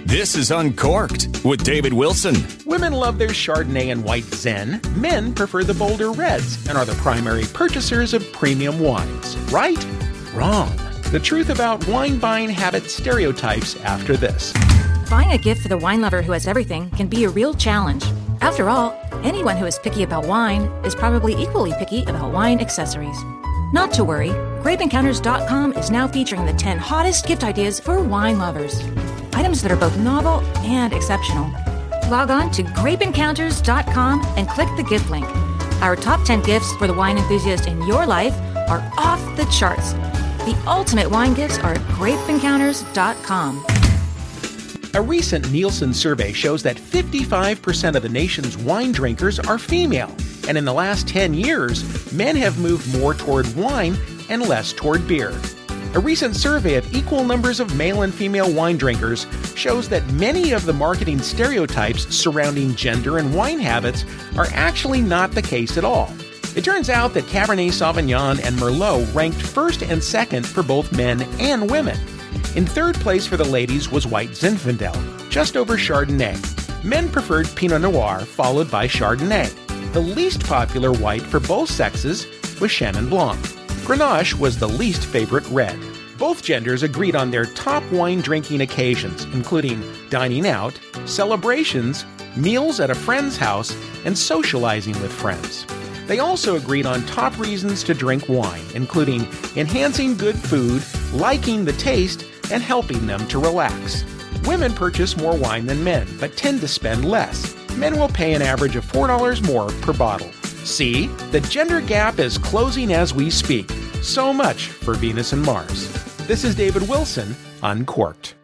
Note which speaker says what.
Speaker 1: This is Uncorked with David Wilson.
Speaker 2: Women love their Chardonnay and White Zen. Men prefer the bolder reds and are the primary purchasers of premium wines. Right? Wrong. The truth about wine buying habit stereotypes after this.
Speaker 3: Buying a gift for the wine lover who has everything can be a real challenge. After all, anyone who is picky about wine is probably equally picky about wine accessories. Not to worry, GrapeEncounters.com is now featuring the 10 hottest gift ideas for wine lovers. Items that are both novel and exceptional. Log on to GrapeEncounters.com and click the gift link. Our top 10 gifts for the wine enthusiast in your life are off the charts. The ultimate wine gifts are at GrapeEncounters.com.
Speaker 2: A recent Nielsen survey shows that 55% of the nation's wine drinkers are female. And in the last 10 years, men have moved more toward wine and less toward beer. A recent survey of equal numbers of male and female wine drinkers shows that many of the marketing stereotypes surrounding gender and wine habits are actually not the case at all. It turns out that Cabernet Sauvignon and Merlot ranked first and second for both men and women. In third place for the ladies was White Zinfandel, just over Chardonnay. Men preferred Pinot Noir, followed by Chardonnay. The least popular white for both sexes was Chenin Blanc. Grenache was the least favorite red. Both genders agreed on their top wine drinking occasions, including dining out, celebrations, meals at a friend's house, and socializing with friends. They also agreed on top reasons to drink wine, including enhancing good food, liking the taste, and helping them to relax. Women purchase more wine than men, but tend to spend less. Men will pay an average of $4 more per bottle. See, the gender gap is closing as we speak. So much for Venus and Mars. This is David Wilson, Uncorked.